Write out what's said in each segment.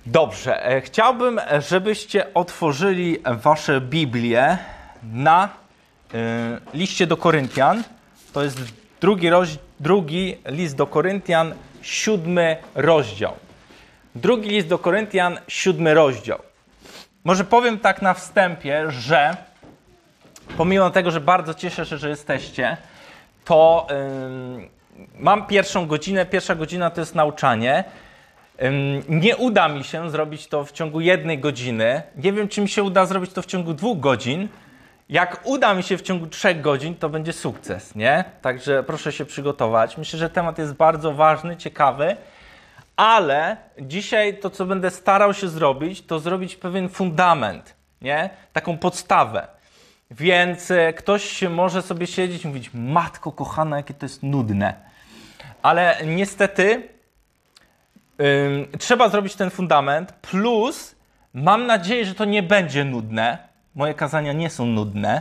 Dobrze, chciałbym, żebyście otworzyli wasze Biblię na liście do Koryntian. To jest drugi list do Koryntian, 7 rozdział. Drugi list do Koryntian, 7 rozdział. Może powiem tak na wstępie, że pomimo tego, że bardzo cieszę się, że jesteście, to mam pierwszą godzinę. Pierwsza godzina to jest nauczanie. Nie uda mi się zrobić to w ciągu 1 godziny. Nie wiem, czy mi się uda zrobić to w ciągu 2 godzin. Jak uda mi się w ciągu 3 godzin, to będzie sukces, nie? Także proszę się przygotować. Myślę, że temat jest bardzo ważny, ciekawy, ale dzisiaj to, co będę starał się zrobić, to zrobić pewien fundament, nie? Taką podstawę. Więc ktoś może sobie siedzieć i mówić: matko kochana, jakie to jest nudne. Ale niestety trzeba zrobić ten fundament, plus mam nadzieję, że to nie będzie nudne. Moje kazania nie są nudne.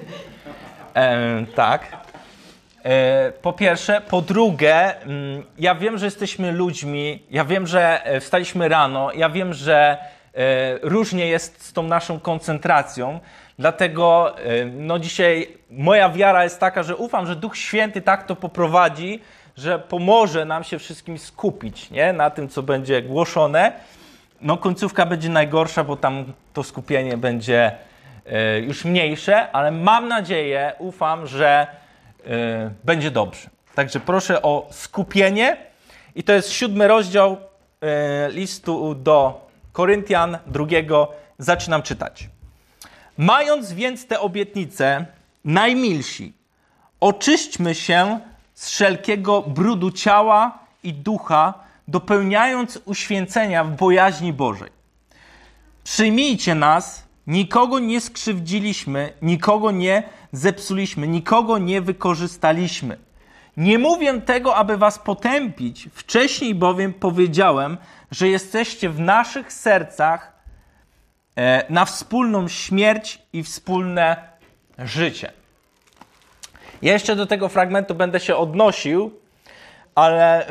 Tak. Po pierwsze. Po drugie, ja wiem, że jesteśmy ludźmi, ja wiem, że wstaliśmy rano, ja wiem, że różnie jest z tą naszą koncentracją, dlatego dzisiaj moja wiara jest taka, że ufam, że Duch Święty tak to poprowadzi, że pomoże nam się wszystkim skupić, nie? Na tym, co będzie głoszone. Końcówka będzie najgorsza, bo tam to skupienie będzie już mniejsze, ale mam nadzieję, ufam, że będzie dobrze. Także proszę o skupienie. I to jest 7 rozdział listu do Koryntian, 2. Zaczynam czytać. Mając więc te obietnice, najmilsi, oczyśćmy się z wszelkiego brudu ciała i ducha, dopełniając uświęcenia w bojaźni Bożej. Przyjmijcie nas, nikogo nie skrzywdziliśmy, nikogo nie zepsuliśmy, nikogo nie wykorzystaliśmy. Nie mówię tego, aby was potępić, wcześniej bowiem powiedziałem, że jesteście w naszych sercach na wspólną śmierć i wspólne życie. Ja jeszcze do tego fragmentu będę się odnosił, ale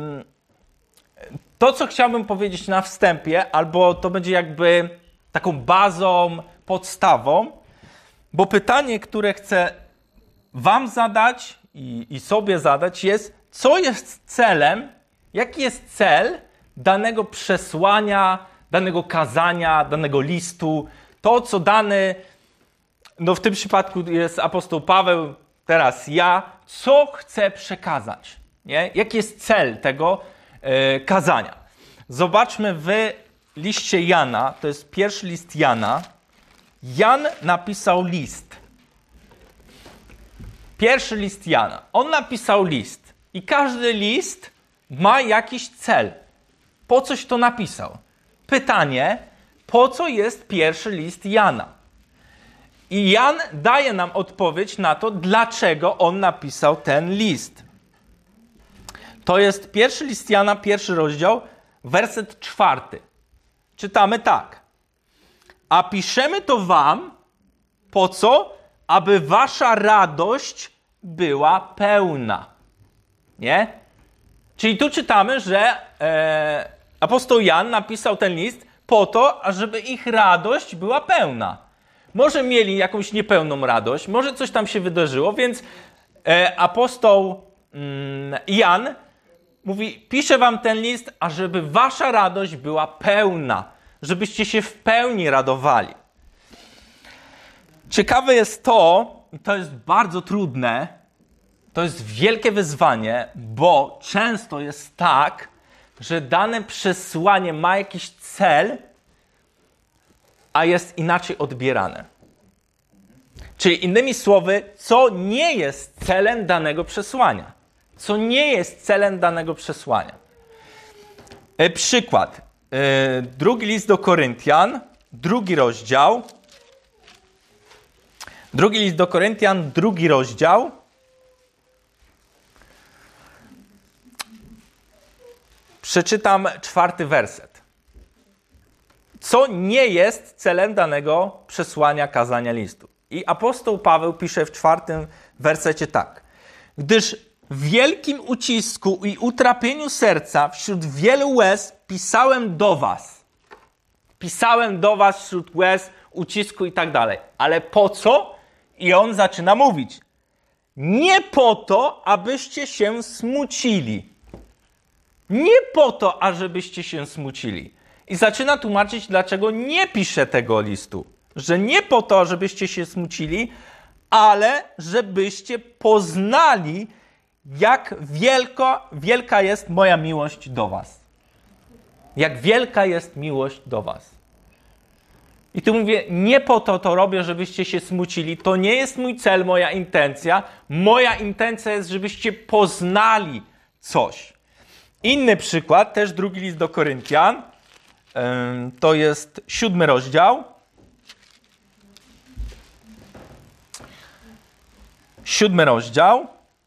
to, co chciałbym powiedzieć na wstępie, albo to będzie jakby taką bazą, podstawą, bo pytanie, które chcę wam zadać i sobie zadać jest, co jest celem, jaki jest cel danego przesłania, danego kazania, danego listu, to, co dany, w tym przypadku jest apostoł Paweł, teraz ja, co chcę przekazać, nie? Jaki jest cel tego kazania? Zobaczmy w liście Jana, to jest pierwszy list Jana. Jan napisał list. Pierwszy list Jana. On napisał list i każdy list ma jakiś cel. Po coś to napisał? Pytanie, po co jest pierwszy list Jana? I Jan daje nam odpowiedź na to, dlaczego on napisał ten list. To jest pierwszy list Jana, 1 rozdział, werset 4. Czytamy tak. A piszemy to wam, po co? Aby wasza radość była pełna. Nie? Czyli tu czytamy, że apostoł Jan napisał ten list po to, ażeby ich radość była pełna. Może mieli jakąś niepełną radość, może coś tam się wydarzyło, więc apostoł Jan mówi, piszę wam ten list, ażeby wasza radość była pełna, żebyście się w pełni radowali. Ciekawe jest to, i to jest bardzo trudne, to jest wielkie wyzwanie, bo często jest tak, że dane przesłanie ma jakiś cel, a jest inaczej odbierane. Czyli innymi słowy, co nie jest celem danego przesłania. Co nie jest celem danego przesłania. Przykład. Drugi list do Koryntian, 2 rozdział. Drugi list do Koryntian, 2 rozdział. Przeczytam 4 werset. Co nie jest celem danego przesłania, kazania listu. I apostoł Paweł pisze w 4 wersecie tak. Gdyż w wielkim ucisku i utrapieniu serca wśród wielu łez pisałem do was. Pisałem do was wśród łez, ucisku i tak dalej. Ale po co? I on zaczyna mówić. Nie po to, abyście się smucili. Nie po to, ażebyście się smucili. I zaczyna tłumaczyć, dlaczego nie pisze tego listu. Że nie po to, żebyście się smucili, ale żebyście poznali, jak wielka jest moja miłość do was. Jak wielka jest miłość do was. I tu mówię, nie po to robię, żebyście się smucili. To nie jest mój cel, moja intencja. Moja intencja jest, żebyście poznali coś. Inny przykład, też drugi list do Koryntian. To jest 7 rozdział. 7 rozdział.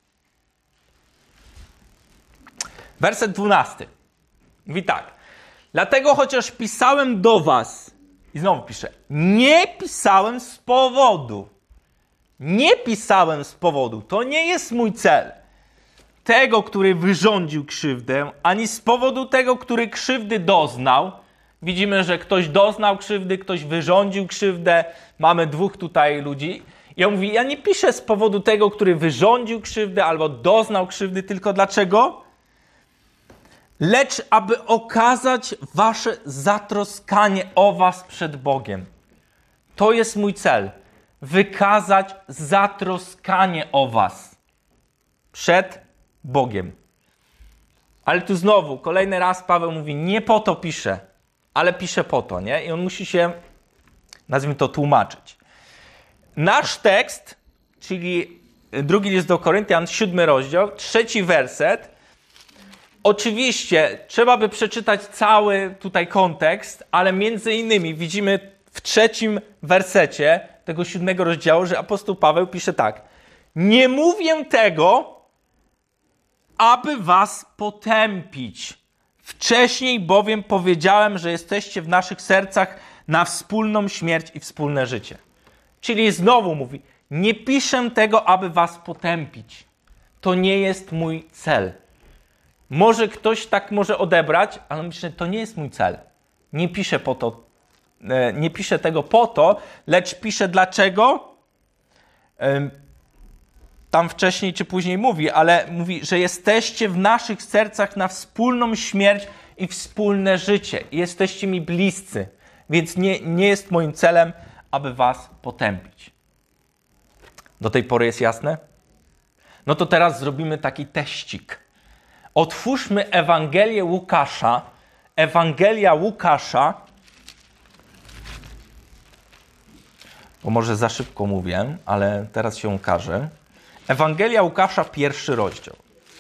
Werset 12. Mówi tak. Dlatego chociaż pisałem do was, i znowu piszę, nie pisałem z powodu. Nie pisałem z powodu. To nie jest mój cel. Tego, który wyrządził krzywdę, ani z powodu tego, który krzywdy doznał. Widzimy, że ktoś doznał krzywdy, ktoś wyrządził krzywdę. Mamy dwóch tutaj ludzi. I on mówi, ja nie piszę z powodu tego, który wyrządził krzywdę albo doznał krzywdy, tylko dlaczego? Lecz aby okazać wasze zatroskanie o was przed Bogiem. To jest mój cel. Wykazać zatroskanie o was przed Bogiem. Ale tu znowu, kolejny raz Paweł mówi, nie po to pisze, ale pisze po to, nie? I on musi się, nazwijmy to, tłumaczyć. Nasz tekst, czyli drugi list do Koryntian, 7 rozdział, 3 werset. Oczywiście trzeba by przeczytać cały tutaj kontekst, ale między innymi widzimy w 3 wersecie tego 7 rozdziału, że apostoł Paweł pisze tak. Nie mówię tego, aby was potępić. Wcześniej bowiem powiedziałem, że jesteście w naszych sercach na wspólną śmierć i wspólne życie. Czyli znowu mówi, nie piszę tego, aby was potępić. To nie jest mój cel. Może ktoś tak może odebrać, ale myślę, to nie jest mój cel. Nie piszę po to, nie piszę tego po to, lecz piszę dlaczego. Tam wcześniej czy później mówi, ale mówi, że jesteście w naszych sercach na wspólną śmierć i wspólne życie. Jesteście mi bliscy, więc nie jest moim celem, aby was potępić. Do tej pory jest jasne? No to teraz zrobimy taki teścik. Otwórzmy Ewangelię Łukasza. Ewangelia Łukasza. Bo może za szybko mówię, ale teraz się ukaże. Ewangelia Łukasza, 1 rozdział.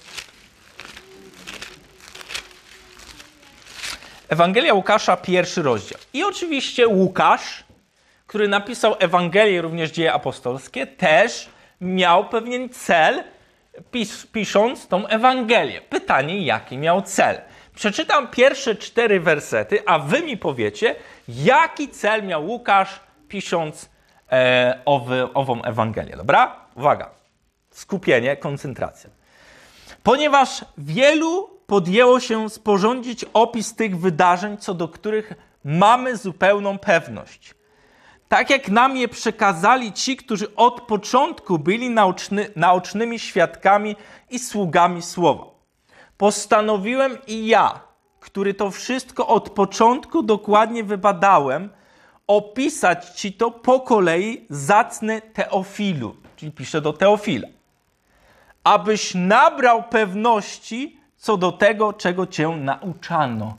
Ewangelia Łukasza, 1 rozdział. I oczywiście Łukasz, który napisał Ewangelię, również Dzieje Apostolskie, też miał pewien cel, pisząc tą Ewangelię. Pytanie, jaki miał cel? Przeczytam pierwsze 4 wersety, a wy mi powiecie, jaki cel miał Łukasz, pisząc ową Ewangelię. Dobra? Uwaga. Skupienie, koncentracja. Ponieważ wielu podjęło się sporządzić opis tych wydarzeń, co do których mamy zupełną pewność. Tak jak nam je przekazali ci, którzy od początku byli naocznymi świadkami i sługami słowa. Postanowiłem i ja, który to wszystko od początku dokładnie wybadałem, opisać ci to po kolei, zacny Teofilu, czyli piszę do Teofila, abyś nabrał pewności co do tego, czego cię nauczano.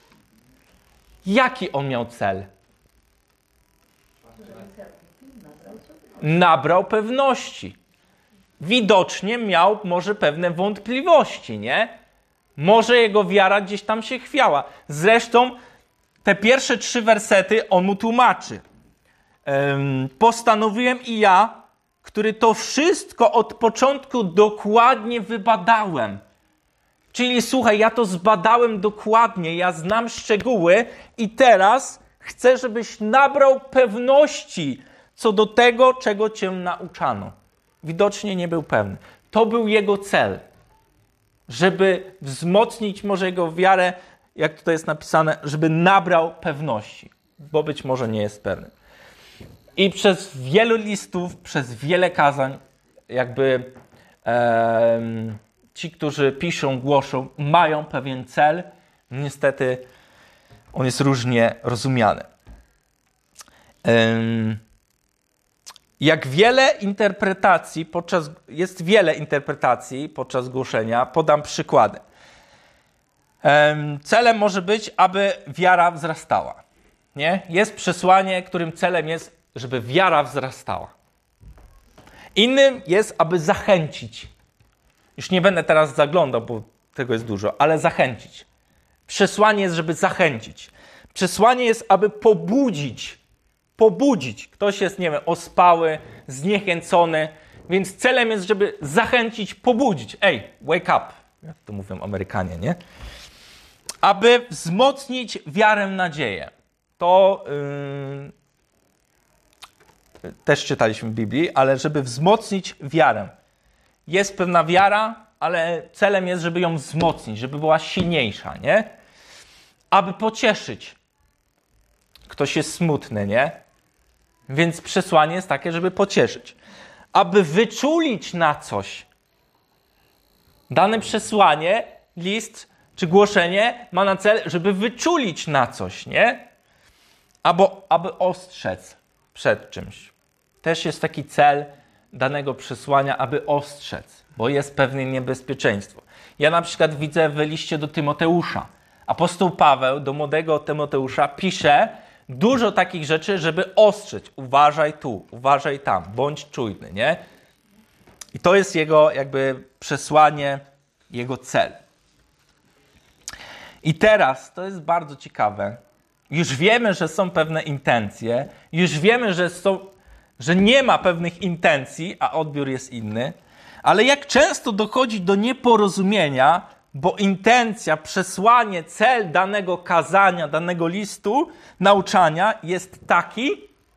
Jaki on miał cel? Nabrał pewności. Widocznie miał może pewne wątpliwości, nie? Może jego wiara gdzieś tam się chwiała. Zresztą te pierwsze 3 wersety on mu tłumaczy. Postanowiłem i ja, który to wszystko od początku dokładnie wybadałem. Czyli słuchaj, ja to zbadałem dokładnie, ja znam szczegóły i teraz chcę, żebyś nabrał pewności co do tego, czego cię nauczano. Widocznie nie był pewny. To był jego cel, żeby wzmocnić może jego wiarę, jak tutaj jest napisane, żeby nabrał pewności. bo być może nie jest pewny. I przez wielu listów, przez wiele kazań, jakby ci, którzy piszą, głoszą, mają pewien cel. Niestety on jest różnie rozumiany. Jest wiele interpretacji podczas głoszenia. Podam przykłady. Celem może być, aby wiara wzrastała. Nie? Jest przesłanie, którym celem jest, żeby wiara wzrastała. Innym jest, aby zachęcić. Już nie będę teraz zaglądał, bo tego jest dużo, ale zachęcić. Przesłanie jest, żeby zachęcić. Przesłanie jest, aby pobudzić. Pobudzić. Ktoś jest, nie wiem, ospały, zniechęcony, więc celem jest, żeby zachęcić, pobudzić. Ej, wake up. Jak to mówią Amerykanie, nie? Aby wzmocnić wiarę, nadzieję. To też czytaliśmy w Biblii, ale żeby wzmocnić wiarę. Jest pewna wiara, ale celem jest, żeby ją wzmocnić, żeby była silniejsza, nie? Aby pocieszyć. Ktoś jest smutny, nie? Więc przesłanie jest takie, żeby pocieszyć. Aby wyczulić na coś. Dane przesłanie, list czy głoszenie ma na cel, żeby wyczulić na coś, nie? Albo aby ostrzec przed czymś. Też jest taki cel danego przesłania, aby ostrzec, bo jest pewne niebezpieczeństwo. Ja na przykład widzę w liście do Tymoteusza. Apostoł Paweł do młodego Tymoteusza pisze dużo takich rzeczy, żeby ostrzec. Uważaj tu, uważaj tam, bądź czujny, nie? I to jest jego jakby przesłanie, jego cel. I teraz, to jest bardzo ciekawe, już wiemy, że są pewne intencje, już wiemy, że nie ma pewnych intencji, a odbiór jest inny, ale jak często dochodzi do nieporozumienia, bo intencja, przesłanie, cel danego kazania, danego listu, nauczania jest taki,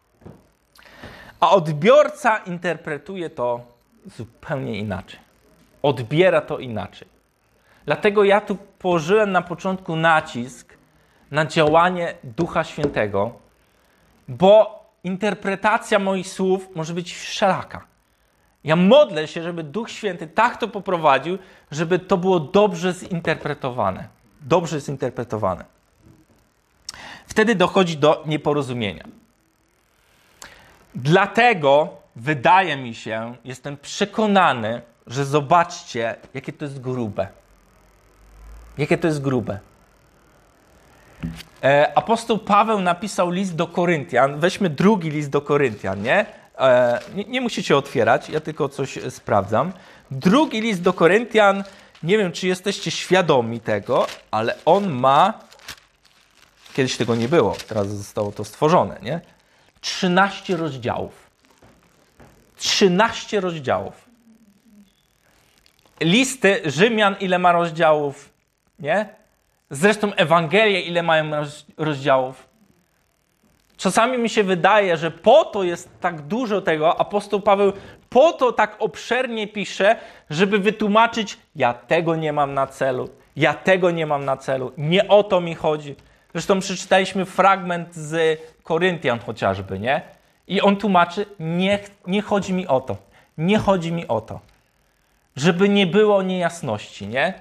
a odbiorca interpretuje to zupełnie inaczej. Odbiera to inaczej. Dlatego ja tu położyłem na początku nacisk na działanie Ducha Świętego, bo interpretacja moich słów może być wszelaka. Ja modlę się, żeby Duch Święty tak to poprowadził, żeby to było dobrze zinterpretowane. Dobrze zinterpretowane. Wtedy dochodzi do nieporozumienia. Dlatego wydaje mi się, jestem przekonany, że zobaczcie, jakie to jest grube. Jakie to jest grube. Apostoł Paweł napisał list do Koryntian. Weźmy drugi list do Koryntian, nie? Nie musicie otwierać, ja tylko coś sprawdzam. Drugi list do Koryntian, nie wiem, czy jesteście świadomi tego, ale on ma, kiedyś tego nie było, teraz zostało to stworzone, nie? 13 rozdziałów. 13 rozdziałów. Listy Rzymian, ile ma rozdziałów, nie? Zresztą Ewangelie, ile mają rozdziałów. Czasami mi się wydaje, że po to jest tak dużo tego, apostoł Paweł po to tak obszernie pisze, żeby wytłumaczyć, ja tego nie mam na celu, ja tego nie mam na celu, nie o to mi chodzi. Zresztą przeczytaliśmy fragment z Koryntian chociażby, nie? I on tłumaczy, nie chodzi mi o to, nie chodzi mi o to, żeby nie było niejasności, nie?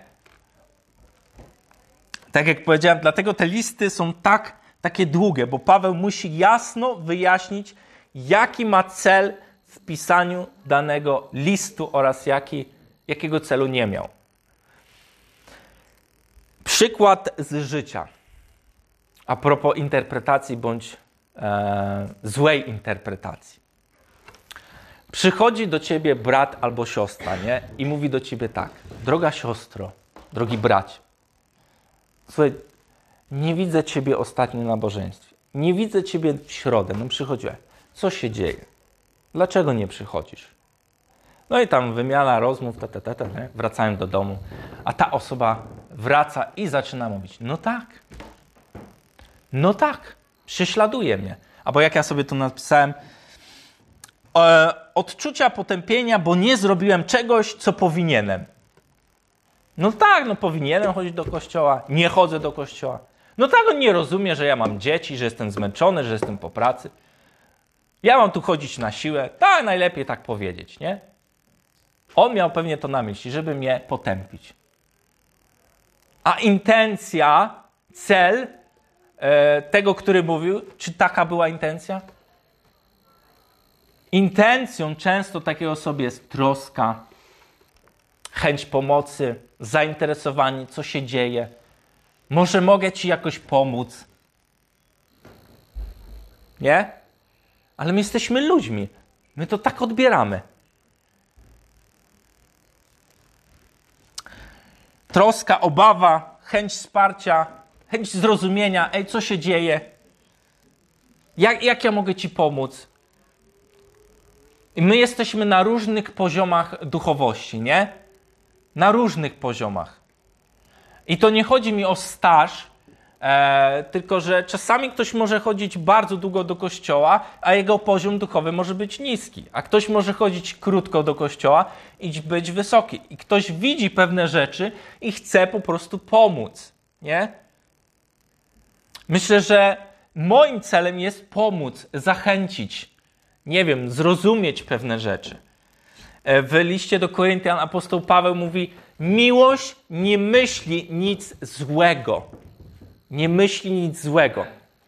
Tak jak powiedziałem, dlatego te listy są takie długie, bo Paweł musi jasno wyjaśnić, jaki ma cel w pisaniu danego listu oraz jakiego celu nie miał. Przykład z życia. A propos interpretacji bądź złej interpretacji. Przychodzi do ciebie brat albo siostra, nie? I mówi do ciebie tak. Droga siostro, drogi bracie, słuchaj, nie widzę ciebie ostatnio na nabożeństwie. Nie widzę ciebie w środę. No przychodziłem. Co się dzieje? Dlaczego nie przychodzisz? No i tam wymiana rozmów, nie? Wracają do domu. A ta osoba wraca i zaczyna mówić. No tak, prześladuje mnie. Albo jak ja sobie tu napisałem, odczucia potępienia, bo nie zrobiłem czegoś, co powinienem. No tak, powinienem chodzić do kościoła, nie chodzę do kościoła. No tak, on nie rozumie, że ja mam dzieci, że jestem zmęczony, że jestem po pracy. Ja mam tu chodzić na siłę. Tak, najlepiej tak powiedzieć, nie? On miał pewnie to na myśli, żeby mnie potępić. A intencja, cel tego, który mówił, czy taka była intencja? Intencją często takiej osoby jest troska, chęć pomocy, zainteresowanie, co się dzieje. Może mogę ci jakoś pomóc. Nie? Ale my jesteśmy ludźmi. My to tak odbieramy. Troska, obawa, chęć wsparcia, chęć zrozumienia. Ej, co się dzieje? Jak ja mogę ci pomóc? I my jesteśmy na różnych poziomach duchowości, nie? Na różnych poziomach. I to nie chodzi mi o staż, tylko że czasami ktoś może chodzić bardzo długo do kościoła, a jego poziom duchowy może być niski. A ktoś może chodzić krótko do kościoła i być wysoki. I ktoś widzi pewne rzeczy i chce po prostu pomóc, nie? Myślę, że moim celem jest pomóc, zachęcić, nie wiem, zrozumieć pewne rzeczy. W liście do Koryntian apostoł Paweł mówi: miłość nie myśli nic złego. Nie myśli nic złego.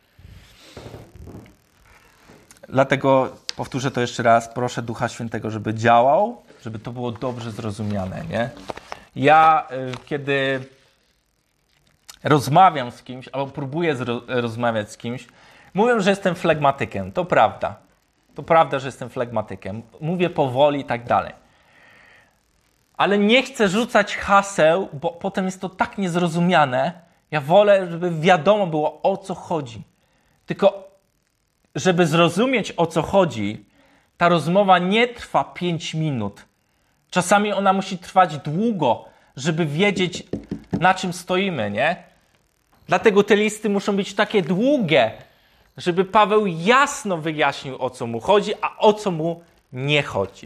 Dlatego powtórzę to jeszcze raz. Proszę Ducha Świętego, żeby działał, żeby to było dobrze zrozumiane, nie? Ja, kiedy rozmawiam z kimś, albo próbuję rozmawiać z kimś, mówią, że jestem flegmatykiem. To prawda. To prawda, że jestem flegmatykiem. Mówię powoli i tak dalej. Ale nie chcę rzucać haseł, bo potem jest to tak niezrozumiane. Ja wolę, żeby wiadomo było, o co chodzi. Tylko, żeby zrozumieć, o co chodzi, ta rozmowa nie trwa 5 minut. Czasami ona musi trwać długo, żeby wiedzieć, na czym stoimy, nie? Dlatego te listy muszą być takie długie, żeby Paweł jasno wyjaśnił, o co mu chodzi, a o co mu nie chodzi.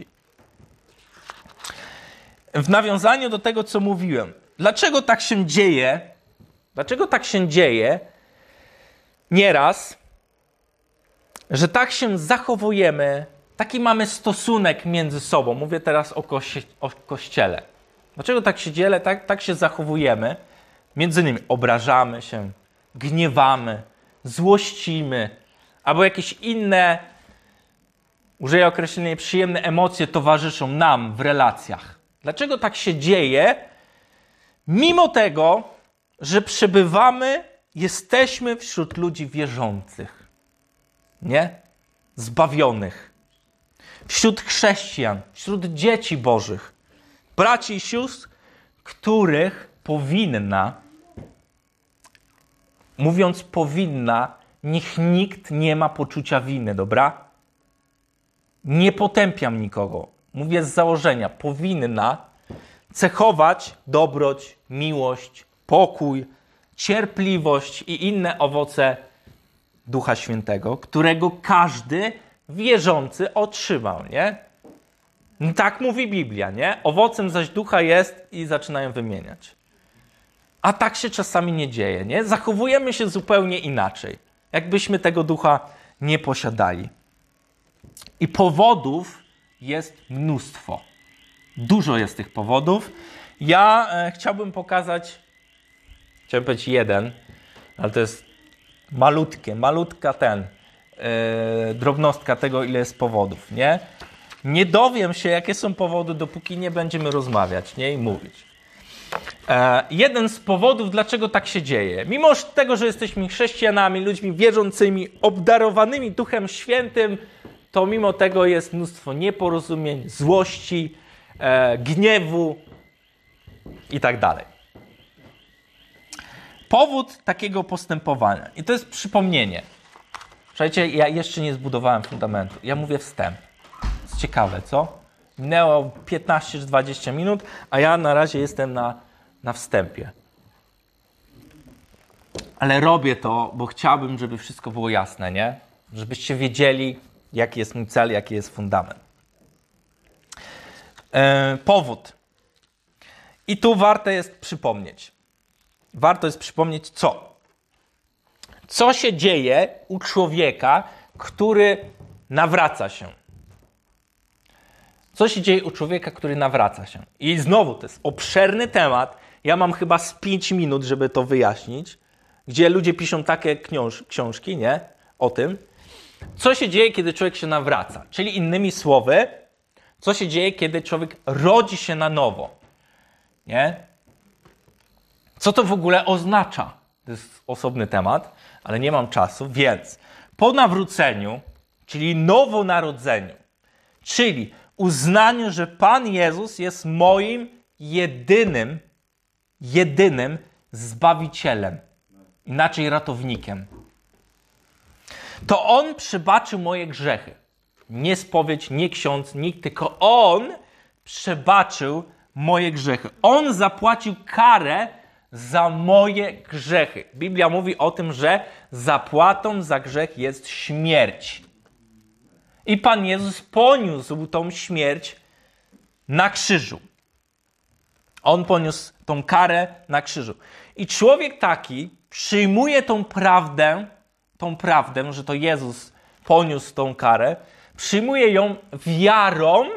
W nawiązaniu do tego, co mówiłem. Dlaczego tak się dzieje? Dlaczego tak się dzieje nieraz, że tak się zachowujemy, taki mamy stosunek między sobą? Mówię teraz o Kościele. Dlaczego tak się dzieje, tak się zachowujemy? Między innymi obrażamy się, gniewamy, złościmy, albo jakieś inne, użyję określenia, przyjemne emocje towarzyszą nam w relacjach. Dlaczego tak się dzieje? Mimo tego, że przebywamy, jesteśmy wśród ludzi wierzących, nie? Zbawionych. Wśród chrześcijan, wśród dzieci bożych, braci i sióstr, których powinna, mówiąc powinna, niech nikt nie ma poczucia winy, dobra? Nie potępiam nikogo. Mówię z założenia, powinna cechować dobroć, miłość, pokój, cierpliwość i inne owoce Ducha Świętego, którego każdy wierzący otrzymał, nie? Tak mówi Biblia, nie? Owocem zaś Ducha jest i zaczynają wymieniać. A tak się czasami nie dzieje, nie? Zachowujemy się zupełnie inaczej, jakbyśmy tego Ducha nie posiadali. I powodów jest mnóstwo. Dużo jest tych powodów. Ja chciałbym pokazać, chciałbym powiedzieć jeden, ale to jest malutka drobnostka tego, ile jest powodów, nie? Nie dowiem się, jakie są powody, dopóki nie będziemy rozmawiać, nie? I mówić. Jeden z powodów, dlaczego tak się dzieje. Mimo tego, że jesteśmy chrześcijanami, ludźmi wierzącymi, obdarowanymi Duchem Świętym, to mimo tego jest mnóstwo nieporozumień, złości, gniewu i tak dalej. Powód takiego postępowania. I to jest przypomnienie. Słuchajcie, ja jeszcze nie zbudowałem fundamentu. Ja mówię wstęp. Jest ciekawe, co? Minęło 15 czy 20 minut, a ja na razie jestem na wstępie. Ale robię to, bo chciałbym, żeby wszystko było jasne, nie? Żebyście wiedzieli, jaki jest mój cel, jaki jest fundament. Powód. I tu warto jest przypomnieć. Warto jest przypomnieć co? Co się dzieje u człowieka, który nawraca się? Co się dzieje u człowieka, który nawraca się? I znowu, to jest obszerny temat. Ja mam chyba z 5 minut, żeby to wyjaśnić, gdzie ludzie piszą takie książki, nie? O tym. Co się dzieje, kiedy człowiek się nawraca? Czyli innymi słowy, co się dzieje, kiedy człowiek rodzi się na nowo? Nie? Co to w ogóle oznacza? To jest osobny temat, ale nie mam czasu, więc po nawróceniu, czyli nowonarodzeniu, czyli uznaniu, że Pan Jezus jest moim jedynym Zbawicielem, inaczej ratownikiem, to On przebaczył moje grzechy. Nie spowiedź, nie ksiądz, nikt, tylko On przebaczył moje grzechy. On zapłacił karę za moje grzechy. Biblia mówi o tym, że zapłatą za grzech jest śmierć. I Pan Jezus poniósł tą śmierć na krzyżu. On poniósł tą karę na krzyżu. I człowiek taki przyjmuje tą prawdę, że to Jezus poniósł tą karę, przyjmuje ją wiarą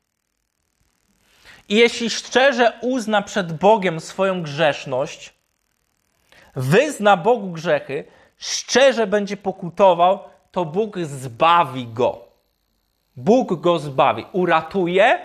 i jeśli szczerze uzna przed Bogiem swoją grzeszność, wyzna Bogu grzechy, szczerze będzie pokutował, to Bóg zbawi go. Bóg go zbawi, uratuje.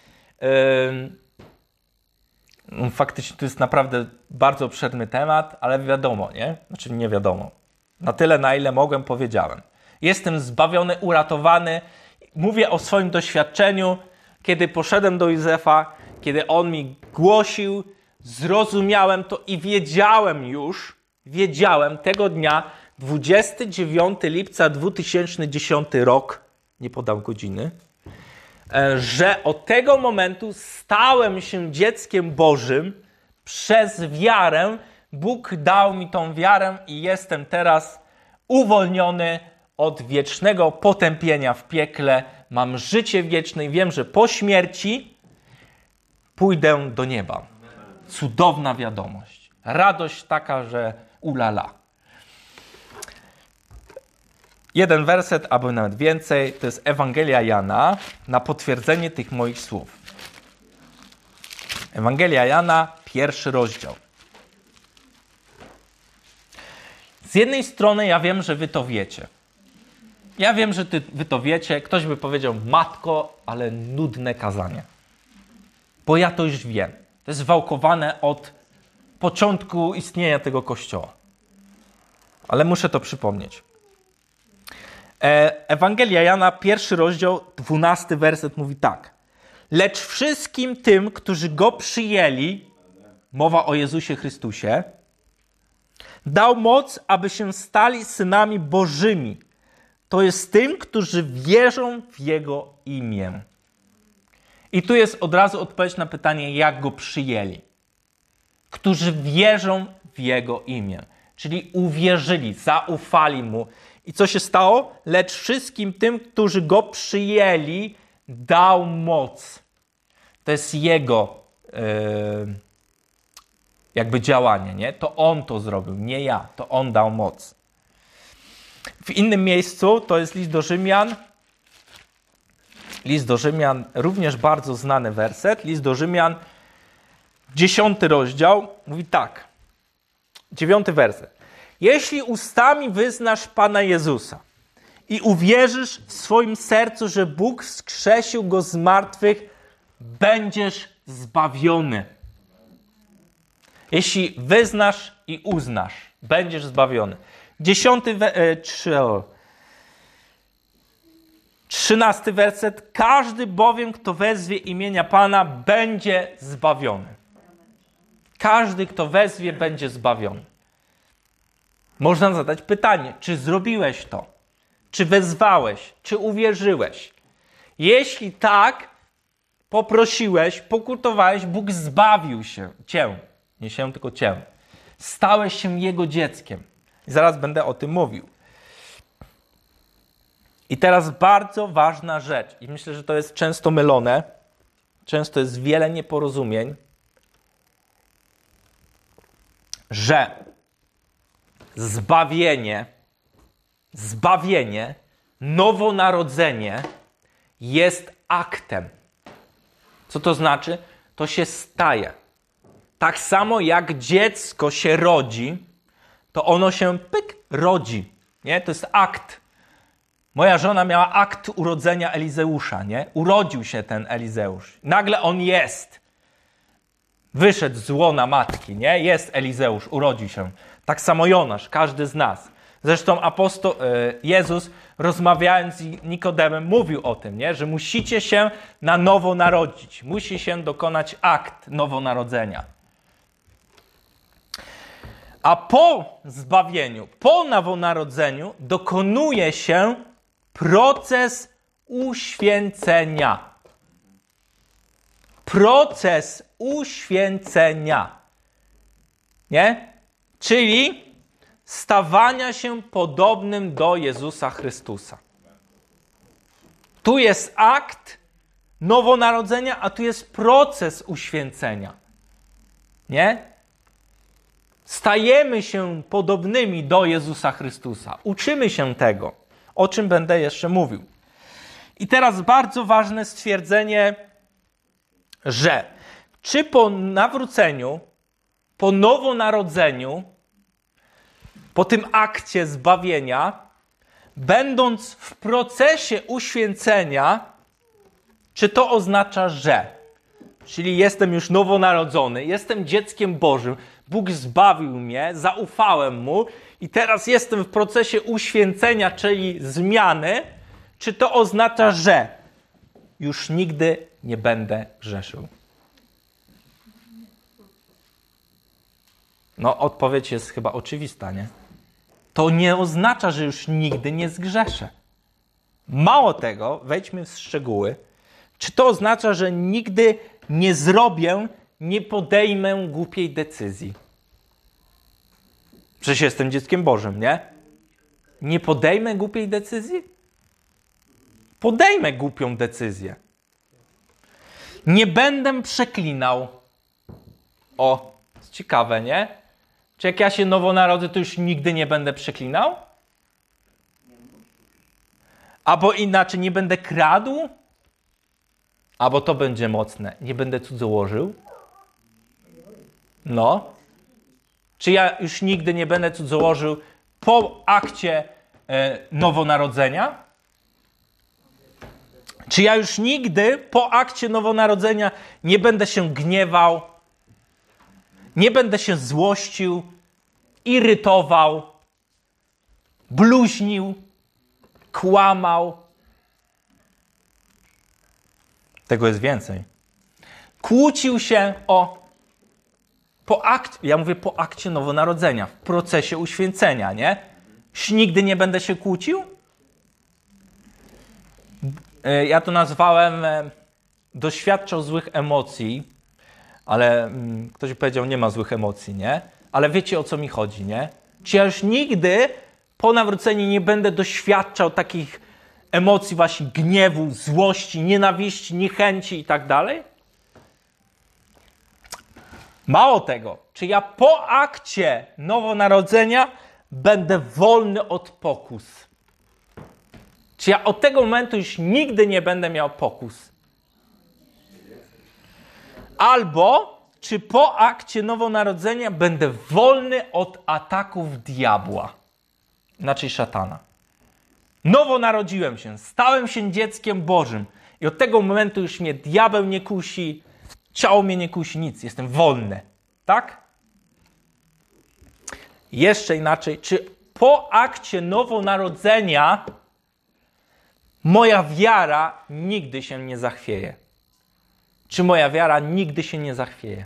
Faktycznie to jest naprawdę bardzo obszerny temat, ale wiadomo, nie? Znaczy nie wiadomo. Na tyle, na ile mogłem, powiedziałem. Jestem zbawiony, uratowany. Mówię o swoim doświadczeniu, kiedy poszedłem do Józefa, kiedy on mi głosił, zrozumiałem to i wiedziałem tego dnia, 29 lipca 2010 rok, nie podam godziny, że od tego momentu stałem się dzieckiem Bożym przez wiarę. Bóg dał mi tą wiarę i jestem teraz uwolniony od wiecznego potępienia w piekle. Mam życie wieczne i wiem, że po śmierci pójdę do nieba. Cudowna wiadomość. Radość taka, że ulala. Jeden werset, albo nawet więcej, to jest Ewangelia Jana na potwierdzenie tych moich słów. Ewangelia Jana, 1 rozdział. Z jednej strony ja wiem, że wy to wiecie. Ja wiem, że wy to wiecie. Ktoś by powiedział, matko, ale nudne kazanie. Bo ja to już wiem. To jest wałkowane od początku istnienia tego Kościoła. Ale muszę to przypomnieć. Ewangelia Jana, 1 rozdział, 12 werset mówi tak. Lecz wszystkim tym, którzy Go przyjęli, mowa o Jezusie Chrystusie, dał moc, aby się stali synami Bożymi. To jest tym, którzy wierzą w Jego imię. I tu jest od razu odpowiedź na pytanie, jak Go przyjęli. Którzy wierzą w Jego imię. Czyli uwierzyli, zaufali Mu. I co się stało? Lecz wszystkim tym, którzy Go przyjęli, dał moc. To jest Jego jakby działanie, nie? To On to zrobił, nie ja. To On dał moc. W innym miejscu, to jest list do Rzymian. List do Rzymian, również bardzo znany werset. List do Rzymian, 10 rozdział, mówi tak. 9 werset. Jeśli ustami wyznasz Pana Jezusa i uwierzysz w swoim sercu, że Bóg wskrzesił Go z martwych, będziesz zbawiony. Jeśli wyznasz i uznasz, będziesz zbawiony. 13 werset. Każdy bowiem, kto wezwie imienia Pana, będzie zbawiony. Każdy, kto wezwie, będzie zbawiony. Można zadać pytanie, czy zrobiłeś to? Czy wezwałeś? Czy uwierzyłeś? Jeśli tak, poprosiłeś, pokutowałeś, Bóg zbawił cię. Nie się, tylko cię. Stałeś się Jego dzieckiem. I zaraz będę o tym mówił. I teraz bardzo ważna rzecz. I myślę, że to jest często mylone. Często jest wiele nieporozumień. Że zbawienie, nowonarodzenie jest aktem. Co to znaczy? To się staje. Tak samo jak dziecko się rodzi, to ono się rodzi. Nie? To jest akt. Moja żona miała akt urodzenia Elizeusza. Nie? Urodził się ten Elizeusz. Nagle on jest. Wyszedł z łona matki. Nie? Jest Elizeusz, urodził się. Tak samo Jonasz, każdy z nas. Zresztą Jezus, rozmawiając z Nikodemem, mówił o tym, nie? Że musicie się na nowo narodzić. Musi się dokonać akt nowonarodzenia. A po zbawieniu, po nowonarodzeniu dokonuje się proces uświęcenia. Proces uświęcenia. Nie? Czyli stawania się podobnym do Jezusa Chrystusa. Tu jest akt nowonarodzenia, a tu jest proces uświęcenia. Nie? Stajemy się podobnymi do Jezusa Chrystusa. Uczymy się tego, o czym będę jeszcze mówił. I teraz bardzo ważne stwierdzenie, że czy po nawróceniu, po nowonarodzeniu, po tym akcie zbawienia, będąc w procesie uświęcenia, czy to oznacza, że? Czyli jestem już nowonarodzony, jestem dzieckiem Bożym, Bóg zbawił mnie, zaufałem Mu i teraz jestem w procesie uświęcenia, czyli zmiany, czy to oznacza, że już nigdy nie będę grzeszył? No, odpowiedź jest chyba oczywista, nie? To nie oznacza, że już nigdy nie zgrzeszę. Mało tego, wejdźmy w szczegóły. Czy to oznacza, że nigdy nie zrobię, nie podejmę głupiej decyzji? Przecież jestem dzieckiem Bożym, nie? Nie podejmę głupiej decyzji? Podejmę głupią decyzję. Nie będę przeklinał. O, jest ciekawe, nie? Czy jak ja się nowo narodzę, to już nigdy nie będę przeklinał? Albo inaczej, nie będę kradł? Albo to będzie mocne, nie będę cudzołożył? No. Czy ja już nigdy nie będę cudzołożył po akcie nowonarodzenia? Czy ja już nigdy po akcie nowonarodzenia nie będę się gniewał? Nie będę się złościł, irytował, bluźnił, kłamał. Tego jest więcej. Kłócił się ja mówię po akcie nowonarodzenia, w procesie uświęcenia, nie? Już nigdy nie będę się kłócił? Ja to nazwałem doświadczał złych emocji, ale ktoś powiedział, nie ma złych emocji, nie? Ale wiecie, o co mi chodzi, nie? Czy ja już nigdy po nawróceniu nie będę doświadczał takich emocji właśnie gniewu, złości, nienawiści, niechęci i tak dalej? Mało tego, czy ja po akcie nowonarodzenia będę wolny od pokus? Czy ja od tego momentu już nigdy nie będę miał pokus? Albo czy po akcie nowonarodzenia będę wolny od ataków diabła, inaczej szatana? Nowo narodziłem się, stałem się dzieckiem Bożym i od tego momentu już mnie diabeł nie kusi, ciało mnie nie kusi, nic, jestem wolny. Tak? Jeszcze inaczej, czy po akcie nowonarodzenia moja wiara nigdy się nie zachwieje? Czy moja wiara nigdy się nie zachwieje?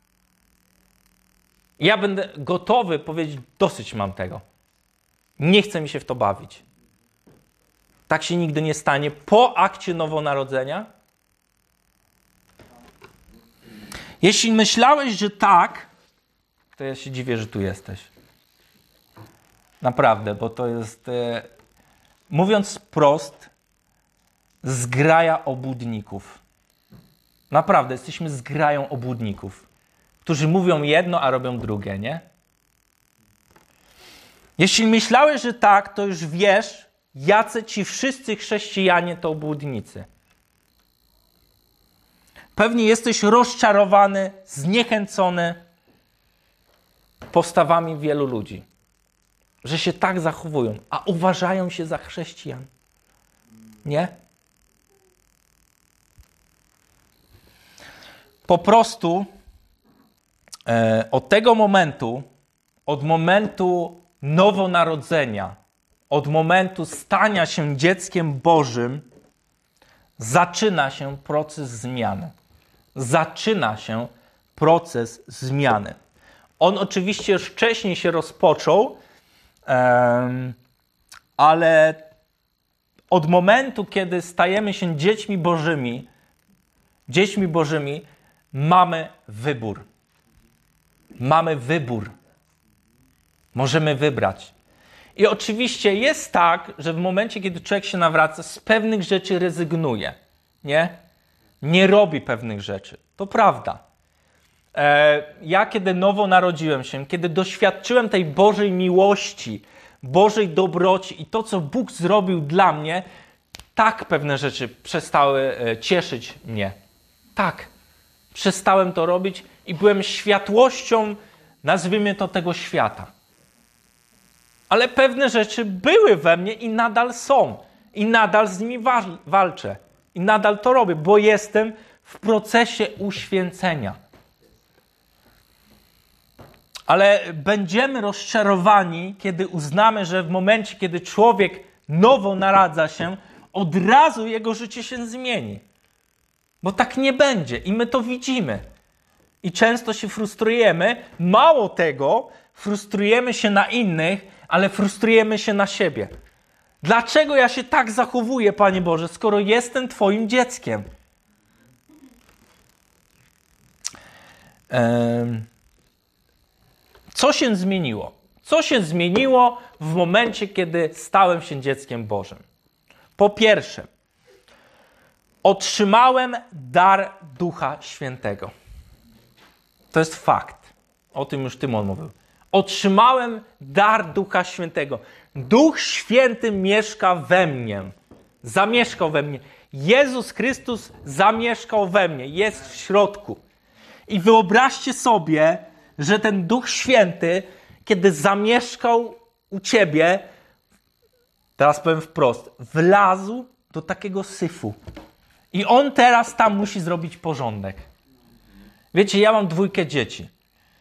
Ja będę gotowy powiedzieć, dosyć mam tego. Nie chcę mi się w to bawić. Tak się nigdy nie stanie po akcie nowonarodzenia? Jeśli myślałeś, że tak, to ja się dziwię, że tu jesteś. Naprawdę, bo to jest, mówiąc wprost, zgraja obłudników. Naprawdę, jesteśmy zgrają obłudników, którzy mówią jedno, a robią drugie, nie? Jeśli myślałeś, że tak, to już wiesz, jacy ci wszyscy chrześcijanie to obłudnicy. Pewnie jesteś rozczarowany, zniechęcony postawami wielu ludzi, że się tak zachowują, a uważają się za chrześcijan. Nie? Po prostu od tego momentu, od momentu nowonarodzenia, od momentu stania się dzieckiem Bożym, zaczyna się proces zmiany. Zaczyna się proces zmiany. On oczywiście już wcześniej się rozpoczął, ale od momentu, kiedy stajemy się dziećmi Bożymi, mamy wybór. Mamy wybór. Możemy wybrać. I oczywiście jest tak, że w momencie, kiedy człowiek się nawraca, z pewnych rzeczy rezygnuje. Nie? Nie robi pewnych rzeczy. To prawda. Ja kiedy nowo narodziłem się, kiedy doświadczyłem tej Bożej miłości, Bożej dobroci i to, co Bóg zrobił dla mnie, tak pewne rzeczy przestały cieszyć mnie. Tak. Przestałem to robić i byłem światłością, nazwijmy to, tego świata. Ale pewne rzeczy były we mnie i nadal są. I nadal z nimi walczę. I nadal to robię, bo jestem w procesie uświęcenia. Ale będziemy rozczarowani, kiedy uznamy, że w momencie, kiedy człowiek nowo naradza się, od razu jego życie się zmieni. Bo tak nie będzie i my to widzimy. I często się frustrujemy. Mało tego, frustrujemy się na innych, ale frustrujemy się na siebie. Dlaczego ja się tak zachowuję, Panie Boże, skoro jestem Twoim dzieckiem? Co się zmieniło? Co się zmieniło w momencie, kiedy stałem się dzieckiem Bożym? Po pierwsze, otrzymałem dar Ducha Świętego. To jest fakt. O tym już Tymon mówił. Otrzymałem dar Ducha Świętego. Duch Święty mieszka we mnie. Zamieszkał we mnie. Jezus Chrystus zamieszkał we mnie. Jest w środku. I wyobraźcie sobie, że ten Duch Święty, kiedy zamieszkał u ciebie, teraz powiem wprost, wlazł do takiego syfu. I on teraz tam musi zrobić porządek. Wiecie, ja mam 2 dzieci.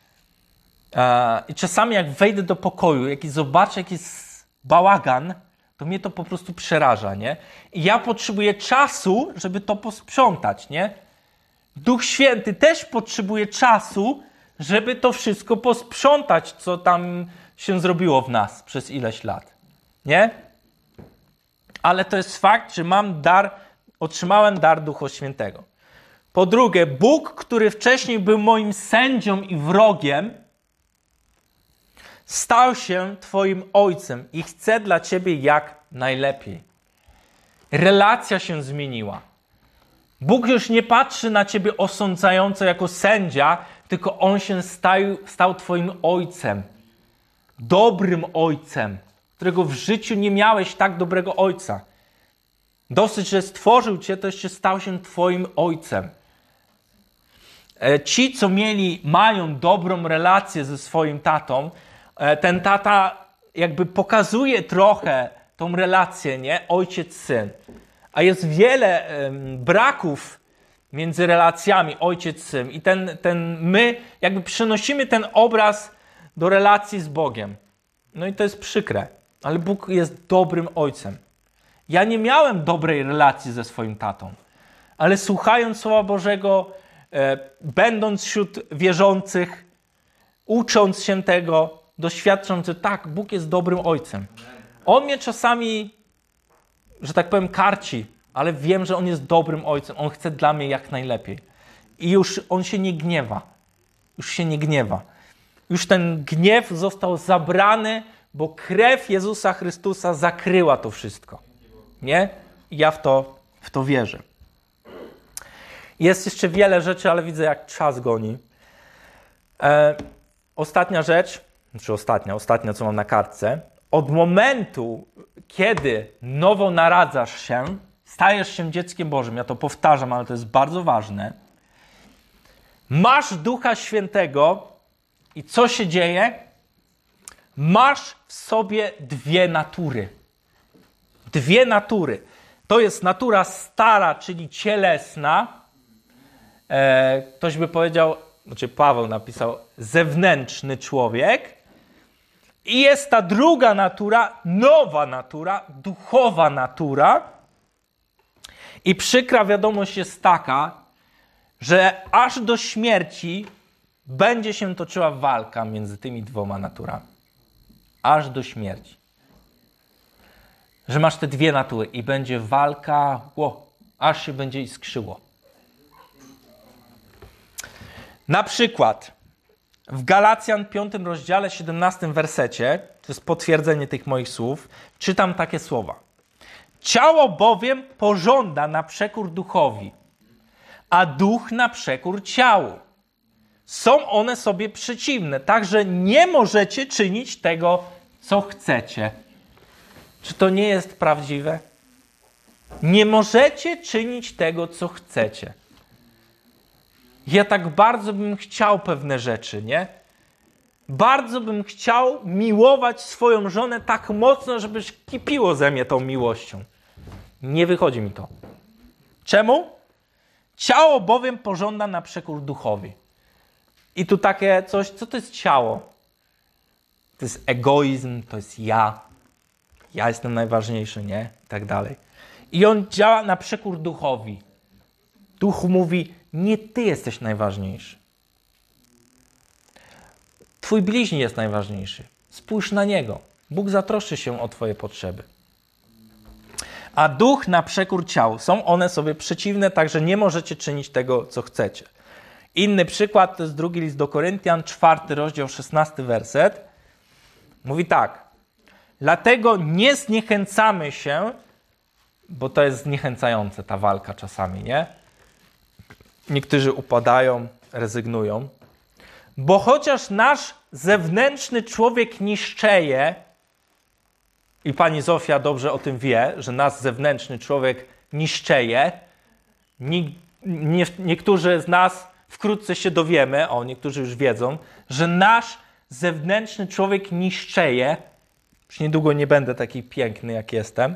I czasami jak wejdę do pokoju, jak zobaczę jakiś bałagan, to mnie to po prostu przeraża, nie? I ja potrzebuję czasu, żeby to posprzątać, nie? Duch Święty też potrzebuje czasu, żeby to wszystko posprzątać, co tam się zrobiło w nas przez ileś lat, nie? Ale to jest fakt, że otrzymałem dar Ducha Świętego. Po drugie, Bóg, który wcześniej był moim sędzią i wrogiem, stał się Twoim Ojcem i chce dla Ciebie jak najlepiej. Relacja się zmieniła. Bóg już nie patrzy na Ciebie osądzająco jako sędzia, tylko On się stał Twoim Ojcem. Dobrym Ojcem, którego w życiu nie miałeś tak dobrego Ojca. Dosyć, że stworzył Cię, to jeszcze stał się Twoim Ojcem. Ci, co mają dobrą relację ze swoim tatą, ten tata jakby pokazuje trochę tą relację, nie? Ojciec-syn. A jest wiele braków między relacjami ojciec-syn. I my jakby przenosimy ten obraz do relacji z Bogiem. No i to jest przykre. Ale Bóg jest dobrym ojcem. Ja nie miałem dobrej relacji ze swoim tatą. Ale słuchając Słowa Bożego, będąc wśród wierzących, ucząc się tego, doświadczam, że tak, Bóg jest dobrym ojcem. On mnie czasami, że tak powiem, karci, ale wiem, że On jest dobrym ojcem. On chce dla mnie jak najlepiej. I już On się nie gniewa. Już się nie gniewa. Już ten gniew został zabrany, bo krew Jezusa Chrystusa zakryła to wszystko. Nie? I ja w to wierzę. Jest jeszcze wiele rzeczy, ale widzę, jak czas goni. Ostatnia rzecz, ostatnia, co mam na kartce. od momentu, kiedy nowo narodzasz się, stajesz się dzieckiem Bożym, ja to powtarzam, ale to jest bardzo ważne, masz Ducha Świętego i co się dzieje? Masz w sobie dwie natury. Dwie natury. To jest natura stara, czyli cielesna. Ktoś by powiedział, znaczy Paweł napisał, zewnętrzny człowiek. I jest ta druga natura, nowa natura, duchowa natura. I przykra wiadomość jest taka, że aż do śmierci będzie się toczyła walka między tymi dwoma naturami. Aż do śmierci. Że masz te dwie natury i będzie walka, aż się będzie iskrzyło. Na przykład w Galacjan 5 rozdziale 17 wersecie, to jest potwierdzenie tych moich słów, czytam takie słowa. Ciało bowiem pożąda na przekór duchowi, a duch na przekór ciału. Są one sobie przeciwne, także nie możecie czynić tego, co chcecie. Czy to nie jest prawdziwe? Nie możecie czynić tego, co chcecie. Ja tak bardzo bym chciał pewne rzeczy, nie? Bardzo bym chciał miłować swoją żonę tak mocno, żeby kipiło ze mnie tą miłością. Nie wychodzi mi to. Czemu? Ciało bowiem pożąda na przekór duchowi. I tu takie coś, co to jest ciało? To jest egoizm, to jest ja. Ja jestem najważniejszy, nie? I tak dalej. I on działa na przekór duchowi. Duch mówi, nie ty jesteś najważniejszy. Twój bliźni jest najważniejszy. Spójrz na niego. Bóg zatroszczy się o twoje potrzeby. A duch na przekór ciału. Są one sobie przeciwne, także nie możecie czynić tego, co chcecie. Inny przykład to jest 2 list do Koryntian, 4 rozdział, 16 werset. Mówi tak. Dlatego nie zniechęcamy się, bo to jest zniechęcające ta walka czasami, nie? Niektórzy upadają, rezygnują. Bo chociaż nasz zewnętrzny człowiek niszczeje, i pani Zofia dobrze o tym wie, że nasz zewnętrzny człowiek niszczeje, niektórzy z nas wkrótce się dowiemy, niektórzy już wiedzą, że nasz zewnętrzny człowiek niszczeje. Już niedługo nie będę taki piękny, jak jestem.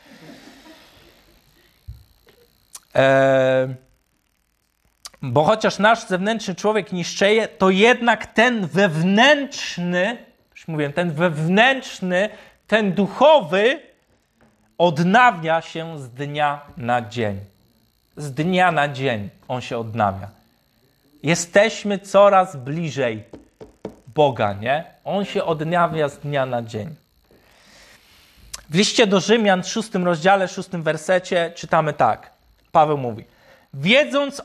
Bo chociaż nasz zewnętrzny człowiek niszczeje, to jednak ten wewnętrzny, już mówiłem, ten duchowy odnawia się z dnia na dzień. Z dnia na dzień on się odnawia. Jesteśmy coraz bliżej Boga, nie? On się odnawia z dnia na dzień. W liście do Rzymian, 6 rozdziale, 6 wersecie czytamy tak. Paweł mówi, wiedząc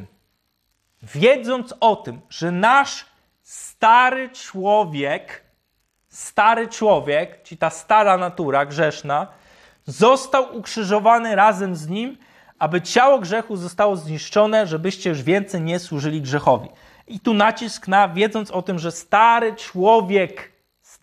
o tym, że nasz stary człowiek, czyli ta stara natura grzeszna, został ukrzyżowany razem z nim, aby ciało grzechu zostało zniszczone, żebyście już więcej nie służyli grzechowi. I tu nacisk na wiedząc o tym, że stary człowiek,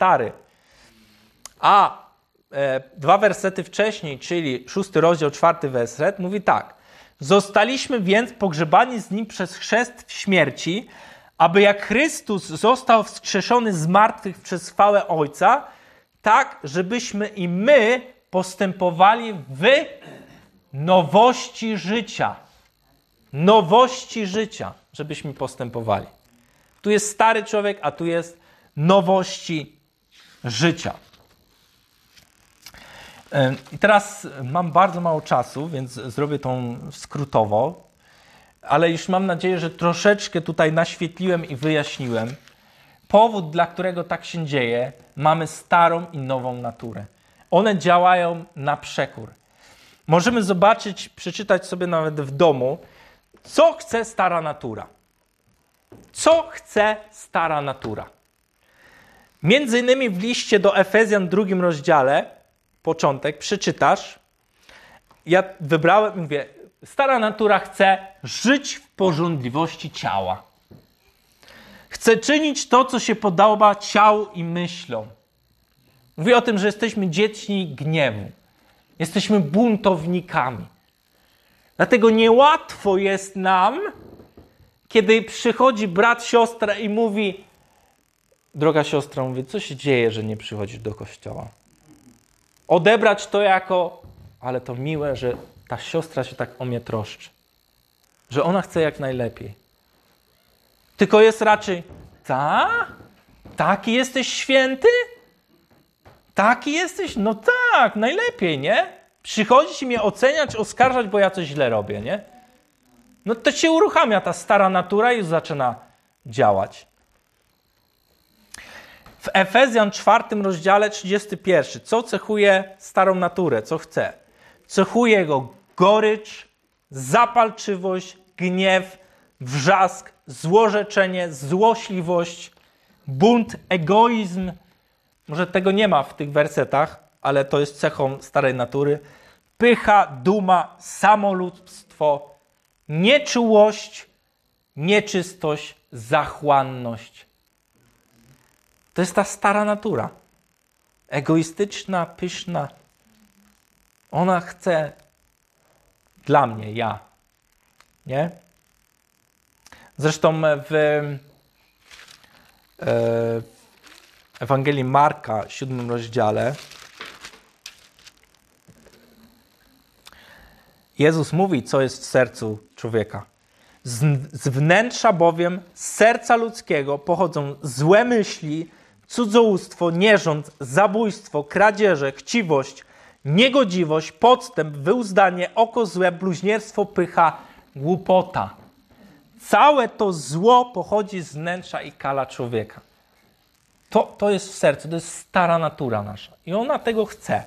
a 2 wersety wcześniej, czyli 6 rozdział, 4 werset, mówi tak. Zostaliśmy więc pogrzebani z nim przez chrzest w śmierci, aby jak Chrystus został wskrzeszony z martwych przez chwałę Ojca, tak, żebyśmy i my postępowali w nowości życia. Nowości życia, żebyśmy postępowali. Tu jest stary człowiek, a tu jest nowości życia. I teraz mam bardzo mało czasu, więc zrobię to skrótowo, ale już mam nadzieję, że troszeczkę tutaj naświetliłem i wyjaśniłem. Powód, dla którego tak się dzieje, mamy starą i nową naturę. One działają na przekór. Możemy zobaczyć, przeczytać sobie nawet w domu, co chce stara natura. Co chce stara natura? Między innymi w liście do Efezjan, 2 rozdziale, początek, przeczytasz. Ja wybrałem i mówię, stara natura chce żyć w pożądliwości ciała. Chce czynić to, co się podoba ciału i myślom. Mówi o tym, że jesteśmy dziećmi gniewu. Jesteśmy buntownikami. Dlatego niełatwo jest nam, kiedy przychodzi brat, siostra i mówi: droga siostra, mówi, co się dzieje, że nie przychodzisz do kościoła? Odebrać to jako, ale to miłe, że ta siostra się tak o mnie troszczy. Że ona chce jak najlepiej. Tylko jest raczej: taki jesteś święty? Taki jesteś? No tak, najlepiej, nie? Przychodzić i mnie oceniać, oskarżać, bo ja coś źle robię, nie? No to się uruchamia ta stara natura i już zaczyna działać. W Efezjan 4 rozdziale 31. Co cechuje starą naturę? Co chce? Cechuje go gorycz, zapalczywość, gniew, wrzask, złorzeczenie, złośliwość, bunt, egoizm. Może tego nie ma w tych wersetach, ale to jest cechą starej natury. Pycha, duma, samolubstwo, nieczułość, nieczystość, zachłanność. To jest ta stara natura. Egoistyczna, pyszna. Ona chce dla mnie, ja. Nie? Zresztą w Ewangelii Marka, 7 rozdziale, Jezus mówi, co jest w sercu człowieka. Z wnętrza bowiem, z serca ludzkiego pochodzą złe myśli, cudzołóstwo, nierząd, zabójstwo, kradzieże, chciwość, niegodziwość, podstęp, wyuzdanie, oko złe, bluźnierstwo, pycha, głupota. Całe to zło pochodzi z wnętrza i kala człowieka. To jest w sercu, to jest stara natura nasza. I ona tego chce.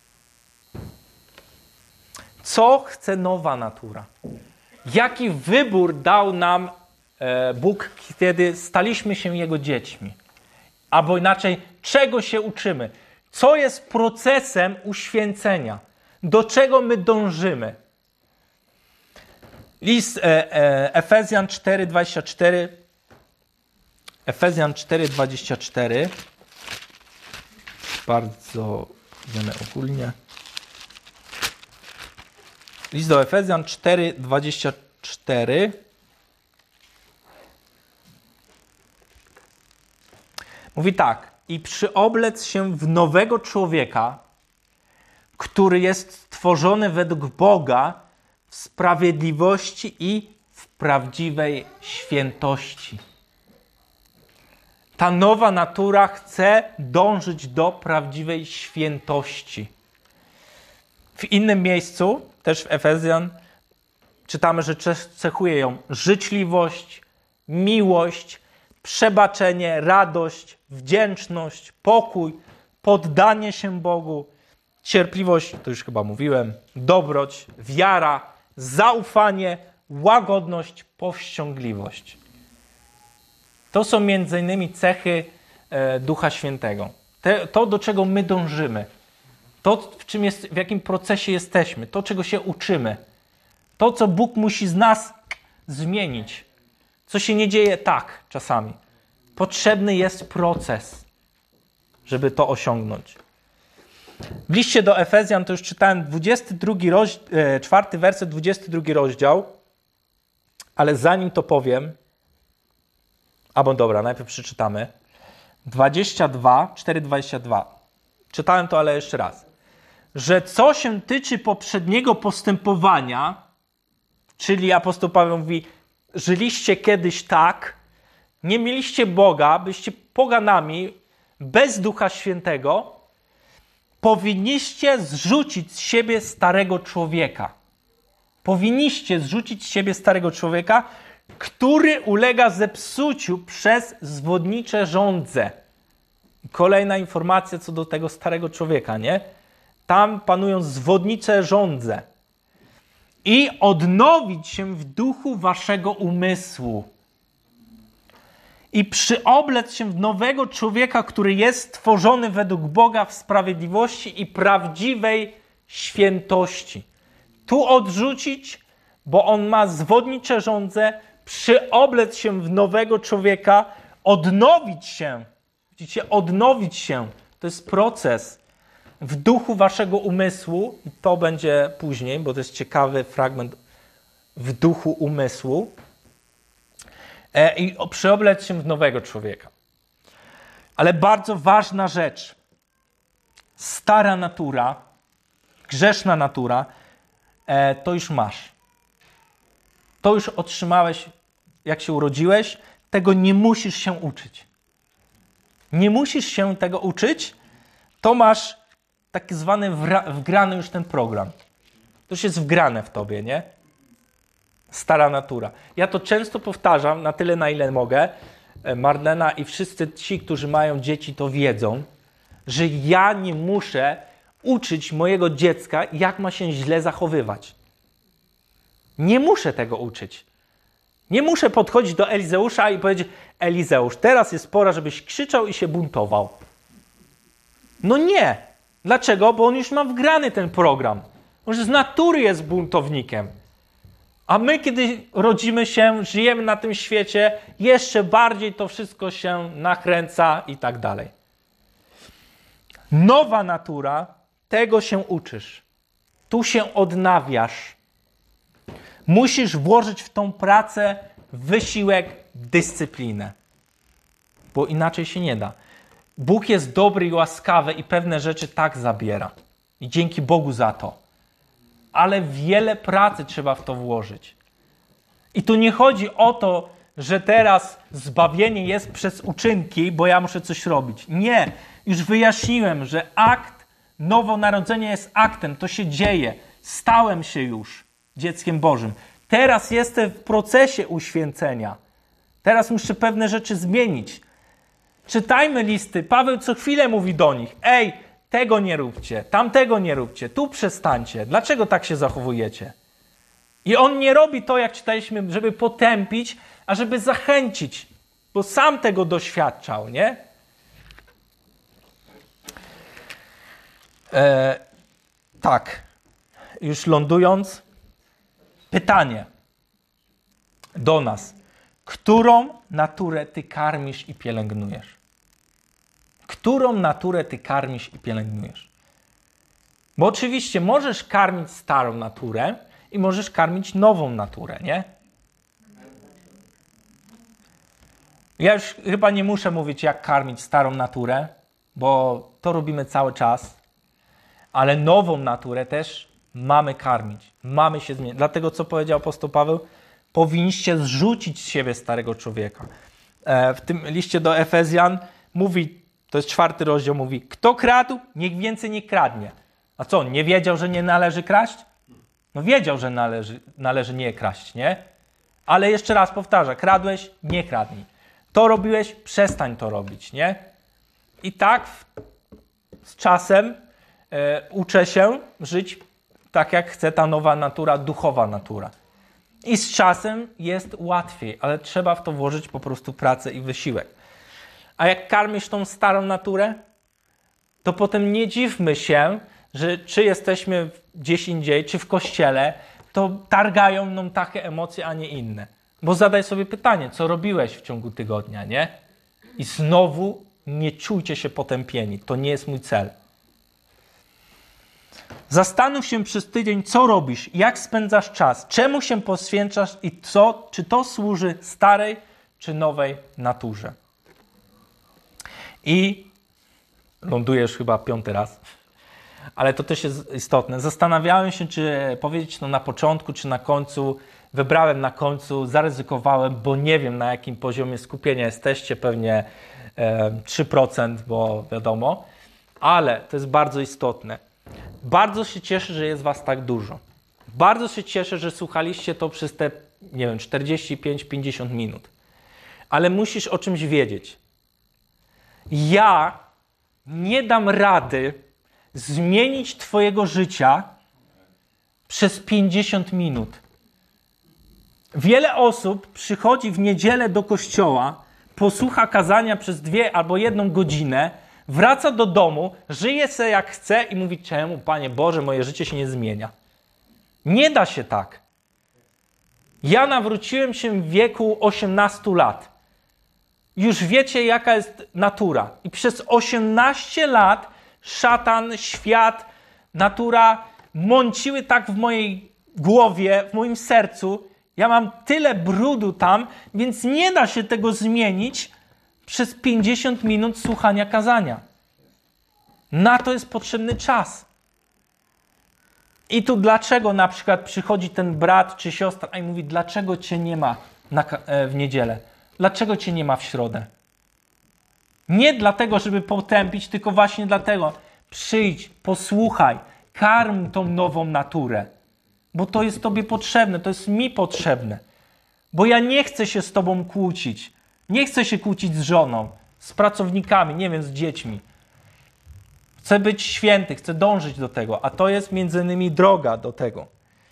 Co chce nowa natura? Jaki wybór dał nam Bóg, kiedy staliśmy się Jego dziećmi? Albo inaczej, czego się uczymy? Co jest procesem uświęcenia? Do czego my dążymy? List Efezjan 4:24. Efezjan 4:24. Bardzo wiemy ogólnie. List do Efezjan 4:24. Mówi tak: i przyoblec się w nowego człowieka, który jest stworzony według Boga w sprawiedliwości i w prawdziwej świętości. Ta nowa natura chce dążyć do prawdziwej świętości. W innym miejscu, też w Efezjan, czytamy, że cechuje ją życzliwość, miłość, przebaczenie, radość, wdzięczność, pokój, poddanie się Bogu, cierpliwość, to już chyba mówiłem, dobroć, wiara, zaufanie, łagodność, powściągliwość. To są między innymi cechy Ducha Świętego. To, do czego my dążymy. To, w jakim procesie jesteśmy. To, czego się uczymy. To, co Bóg musi z nas zmienić. Co się nie dzieje tak czasami. Potrzebny jest proces, żeby to osiągnąć. W liście do Efezjan, to już czytałem 4 werset, 22 rozdział, ale zanim to powiem, najpierw przeczytamy. 4:22. Czytałem to, ale jeszcze raz. Że co się tyczy poprzedniego postępowania, czyli apostoł Paweł mówi, żyliście kiedyś tak, nie mieliście Boga, byliście poganami, bez Ducha Świętego, powinniście zrzucić z siebie starego człowieka. Powinniście zrzucić z siebie starego człowieka, który ulega zepsuciu przez zwodnicze żądze. Kolejna informacja co do tego starego człowieka, nie? Tam panują zwodnicze żądze. I odnowić się w duchu waszego umysłu. I przyoblec się w nowego człowieka, który jest stworzony według Boga w sprawiedliwości i prawdziwej świętości. Tu odrzucić, bo on ma zwodnicze żądze, przyoblec się w nowego człowieka, odnowić się. Widzicie, odnowić się To jest proces w duchu waszego umysłu. I to będzie później, bo to jest ciekawy fragment w duchu umysłu. I przeoblec się w nowego człowieka. Ale bardzo ważna rzecz. Stara natura, grzeszna natura, to już masz. To już otrzymałeś, jak się urodziłeś. Tego nie musisz się uczyć. Nie musisz się tego uczyć. To masz taki zwany wgrany już ten program. To już jest wgrane w tobie, nie? Stara natura. Ja to często powtarzam, na tyle, na ile mogę. Marlena i wszyscy ci, którzy mają dzieci, to wiedzą, że ja nie muszę uczyć mojego dziecka, jak ma się źle zachowywać. Nie muszę tego uczyć. Nie muszę podchodzić do Elizeusza i powiedzieć: Elizeusz, teraz jest pora, żebyś krzyczał i się buntował. No nie. Dlaczego? Bo on już ma wgrany ten program. On już z natury jest buntownikiem. A my, kiedy rodzimy się, żyjemy na tym świecie, jeszcze bardziej to wszystko się nakręca i tak dalej. Nowa natura, tego się uczysz. Tu się odnawiasz. Musisz włożyć w tą pracę wysiłek, dyscyplinę. Bo inaczej się nie da. Bóg jest dobry i łaskawy i pewne rzeczy tak zabiera. I dzięki Bogu za to. Ale wiele pracy trzeba w to włożyć. I tu nie chodzi o to, że teraz zbawienie jest przez uczynki, bo ja muszę coś robić. Nie. Już wyjaśniłem, że akt nowonarodzenia jest aktem. To się dzieje. Stałem się już dzieckiem Bożym. Teraz jestem w procesie uświęcenia. Teraz muszę pewne rzeczy zmienić. Czytajmy listy. Paweł co chwilę mówi do nich: ej, tego nie róbcie, tamtego nie róbcie, tu przestańcie. Dlaczego tak się zachowujecie? I on nie robi to, jak czytaliśmy, żeby potępić, a żeby zachęcić, bo sam tego doświadczał, nie? Tak, już lądując, pytanie do nas. Którą naturę ty karmisz i pielęgnujesz? Którą naturę ty karmisz i pielęgnujesz? Bo oczywiście możesz karmić starą naturę i możesz karmić nową naturę, nie? Ja już chyba nie muszę mówić, jak karmić starą naturę, bo to robimy cały czas. Ale nową naturę też mamy karmić. Mamy się zmienić. Dlatego, co powiedział apostoł Paweł, powinniście zrzucić z siebie starego człowieka. W tym liście do Efezjan mówi, to jest 4 rozdział, mówi: kto kradł, niech więcej nie kradnie. A co, nie wiedział, że nie należy kraść? No wiedział, że należy nie kraść, nie? Ale jeszcze raz powtarza: kradłeś, nie kradnij. To robiłeś, przestań to robić, nie? I tak z czasem uczę się żyć tak, jak chce ta nowa natura, duchowa natura. I z czasem jest łatwiej, ale trzeba w to włożyć po prostu pracę i wysiłek. A jak karmisz tą starą naturę, to potem nie dziwmy się, że czy jesteśmy gdzieś indziej, czy w kościele, to targają nam takie emocje, a nie inne. Bo zadaj sobie pytanie, co robiłeś w ciągu tygodnia, nie? I znowu nie czujcie się potępieni. To nie jest mój cel. Zastanów się przez tydzień, co robisz, jak spędzasz czas, czemu się poświęcasz i czy to służy starej czy nowej naturze. I lądujesz chyba 5. raz, ale to też jest istotne. Zastanawiałem się, czy powiedzieć to na początku, czy na końcu. Wybrałem na końcu, zaryzykowałem, bo nie wiem, na jakim poziomie skupienia jesteście, pewnie 3%, bo wiadomo, ale to jest bardzo istotne. Bardzo się cieszę, że jest was tak dużo. Bardzo się cieszę, że słuchaliście to przez te, 45-50 minut. Ale musisz o czymś wiedzieć. Ja nie dam rady zmienić twojego życia przez 50 minut. Wiele osób przychodzi w niedzielę do kościoła, posłucha kazania przez 2 albo 1 godzinę, wraca do domu, żyje se jak chce i mówi: czemu, Panie Boże, moje życie się nie zmienia. Nie da się tak. Ja nawróciłem się w wieku 18 lat. Już wiecie, jaka jest natura. I przez 18 lat szatan, świat, natura mąciły tak w mojej głowie, w moim sercu. Ja mam tyle brudu tam, więc nie da się tego zmienić przez 50 minut słuchania kazania. Na to jest potrzebny czas. I tu dlaczego na przykład przychodzi ten brat czy siostra i mówi, dlaczego cię nie ma w niedzielę? Dlaczego cię nie ma w środę? Nie dlatego, żeby potępić, tylko właśnie dlatego. Przyjdź, posłuchaj, karm tą nową naturę. Bo to jest tobie potrzebne, to jest mi potrzebne. Bo ja nie chcę się z tobą kłócić. Nie chcę się kłócić z żoną, z pracownikami, nie wiem, z dziećmi. Chcę być święty, chcę dążyć do tego, a to jest między innymi droga do tego.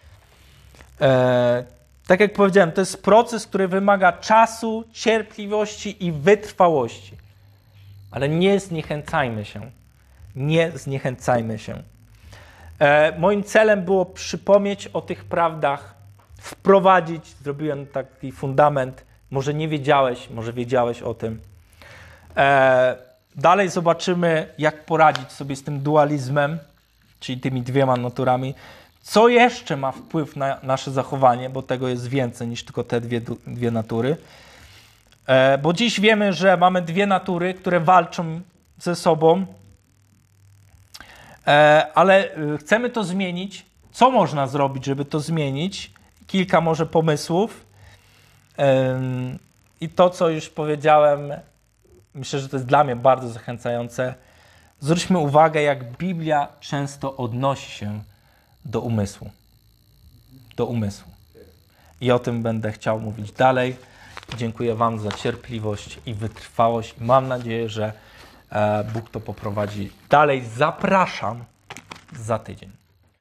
Tak jak powiedziałem, to jest proces, który wymaga czasu, cierpliwości i wytrwałości. Ale nie zniechęcajmy się. Nie zniechęcajmy się. Moim celem było przypomnieć o tych prawdach, wprowadzić, zrobiłem taki fundament, może nie wiedziałeś, może wiedziałeś o tym. Dalej zobaczymy, jak poradzić sobie z tym dualizmem, czyli tymi dwiema naturami. Co jeszcze ma wpływ na nasze zachowanie, bo tego jest więcej niż tylko te dwie natury. Bo dziś wiemy, że mamy dwie natury, które walczą ze sobą, ale chcemy to zmienić. Co można zrobić, żeby to zmienić? Kilka może pomysłów. I to, co już powiedziałem, myślę, że to jest dla mnie bardzo zachęcające. Zwróćmy uwagę, jak Biblia często odnosi się do umysłu. Do umysłu. I o tym będę chciał mówić dalej. Dziękuję wam za cierpliwość i wytrwałość. Mam nadzieję, że Bóg to poprowadzi dalej. Zapraszam za tydzień.